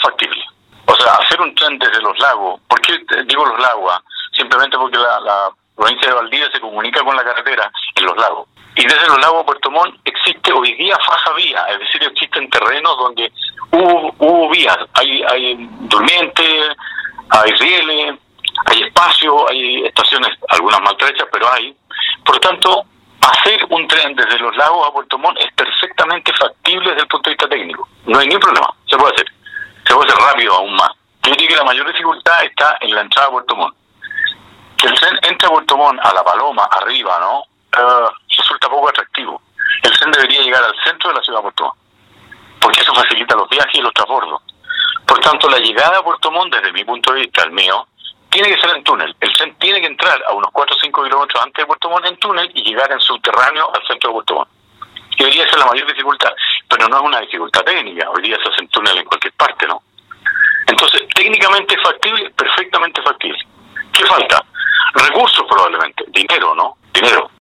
factible. O sea, hacer un tren desde Los Lagos. ¿Por qué digo Los Lagos? Simplemente porque la provincia de Valdivia se comunica con la carretera en Los Lagos. Y desde Los Lagos a Puerto Montt existe hoy día faja vía, es decir, existen terrenos donde hubo vías. Hay durmientes, hay rieles, hay espacio, hay estaciones, algunas maltrechas, pero hay. Por lo tanto, hacer un tren desde Los Lagos a Puerto Montt es perfectamente factible desde el punto de vista técnico. No hay ningún problema, se puede hacer. Se puede hacer rápido aún más. Yo diría que la mayor dificultad está en la entrada a Puerto Montt. Que el tren entre a Puerto Montt, a La Paloma, arriba, ¿no? Resulta poco atractivo. El tren debería llegar al centro de la ciudad de Puerto Montt, porque eso facilita los viajes y los transbordos. Por tanto, la llegada a Puerto Montt, desde mi punto de vista, el mío, tiene que ser en túnel. El tren tiene que entrar a unos 4 o 5 kilómetros antes de Puerto Montt en túnel y llegar en subterráneo al centro de Puerto Montt. Y hoy día esa es la mayor dificultad, pero no es una dificultad técnica. Hoy día se hace en túnel en cualquier parte, ¿no? Entonces, técnicamente factible, perfectamente factible. ¿Qué falta? Recursos probablemente, dinero, ¿no? Dinero.